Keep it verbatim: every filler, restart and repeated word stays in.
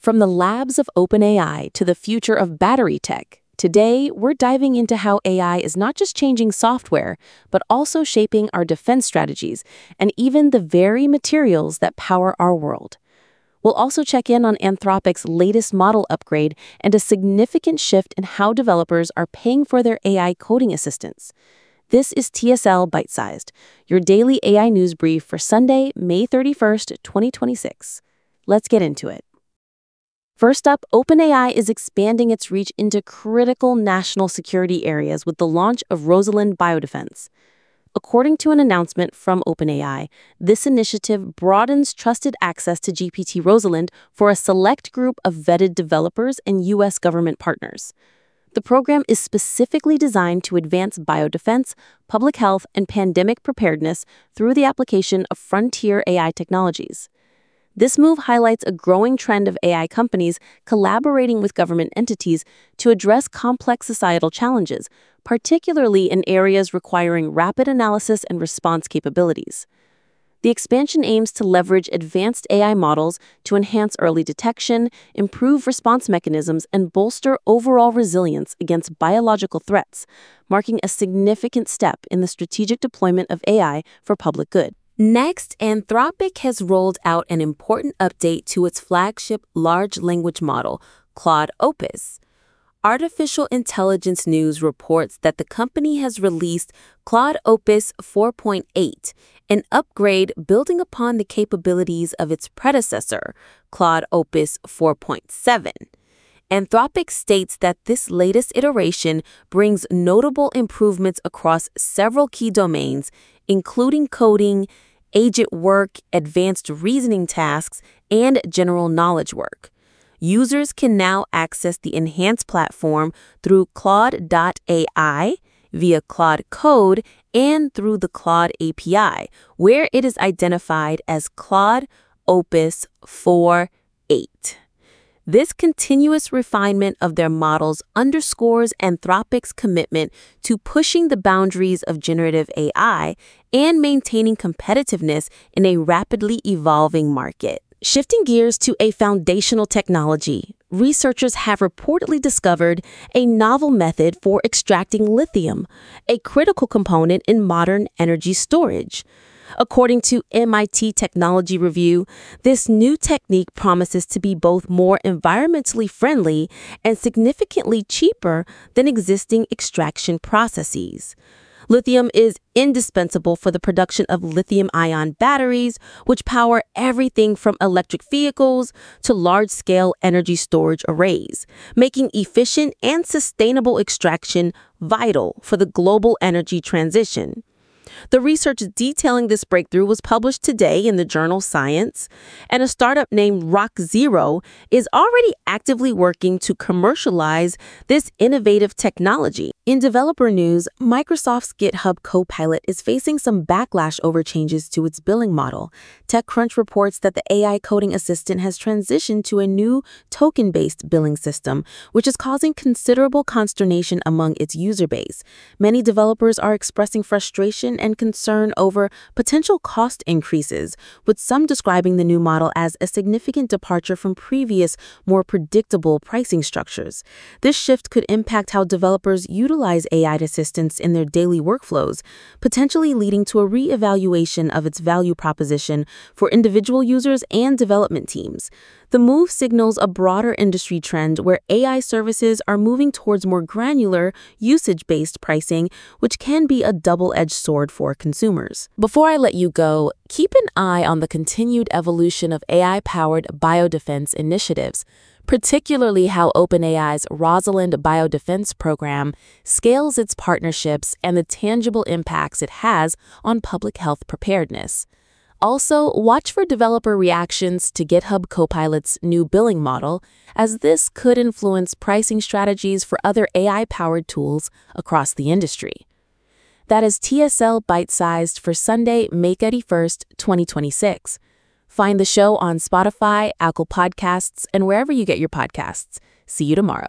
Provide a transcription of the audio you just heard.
From the labs of OpenAI to the future of battery tech, today we're diving into how A I is not just changing software, but also shaping our defense strategies and even the very materials that power our world. We'll also check in on Anthropic's latest model upgrade and a significant shift in how developers are paying for their A I coding assistants. This is T S L Bite-Sized, your daily A I news brief for Sunday, May thirty-first, twenty twenty-six. Let's get into it. First up, OpenAI is expanding its reach into critical national security areas with the launch of Rosalind Biodefense. According to an announcement from OpenAI, this initiative broadens trusted access to G P T Rosalind for a select group of vetted developers and U S government partners. The program is specifically designed to advance biodefense, public health, and pandemic preparedness through the application of frontier A I technologies. This move highlights a growing trend of A I companies collaborating with government entities to address complex societal challenges, particularly in areas requiring rapid analysis and response capabilities. The expansion aims to leverage advanced A I models to enhance early detection, improve response mechanisms, and bolster overall resilience against biological threats, marking a significant step in the strategic deployment of A I for public good. Next, Anthropic has rolled out an important update to its flagship large language model, Claude Opus. Artificial Intelligence News reports that the company has released Claude Opus four point eight, an upgrade building upon the capabilities of its predecessor, Claude Opus four point seven. Anthropic states that this latest iteration brings notable improvements across several key domains, including coding, agent work, advanced reasoning tasks, and general knowledge work. Users can now access the enhanced platform through Claude dot A I, via Claude Code, and through the Claude A P I, where it is identified as Claude Opus four point eight. This continuous refinement of their models underscores Anthropic's commitment to pushing the boundaries of generative A I and maintaining competitiveness in a rapidly evolving market. Shifting gears to a foundational technology, researchers have reportedly discovered a novel method for extracting lithium, a critical component in modern energy storage. According to M I T Technology Review, this new technique promises to be both more environmentally friendly and significantly cheaper than existing extraction processes. Lithium is indispensable for the production of lithium-ion batteries, which power everything from electric vehicles to large-scale energy storage arrays, making efficient and sustainable extraction vital for the global energy transition. The research detailing this breakthrough was published today in the journal Science, and a startup named Rock Zero is already actively working to commercialize this innovative technology. In developer news, Microsoft's GitHub Copilot is facing some backlash over changes to its billing model. TechCrunch reports that the A I coding assistant has transitioned to a new token-based billing system, which is causing considerable consternation among its user base. Many developers are expressing frustration and concern over potential cost increases, with some describing the new model as a significant departure from previous, more predictable pricing structures. This shift could impact how developers utilize A I assistants in their daily workflows, potentially leading to a re-evaluation of its value proposition for individual users and development teams. The move signals a broader industry trend where A I services are moving towards more granular, usage-based pricing, which can be a double-edged sword for consumers. Before I let you go, keep an eye on the continued evolution of A I-powered biodefense initiatives, particularly how OpenAI's Rosalind Biodefense program scales its partnerships and the tangible impacts it has on public health preparedness. Also, watch for developer reactions to GitHub Copilot's new billing model, as this could influence pricing strategies for other A I-powered tools across the industry. That is T S L Bite-Sized for Sunday, May thirty-first, twenty twenty-six. Find the show on Spotify, Apple Podcasts, and wherever you get your podcasts. See you tomorrow.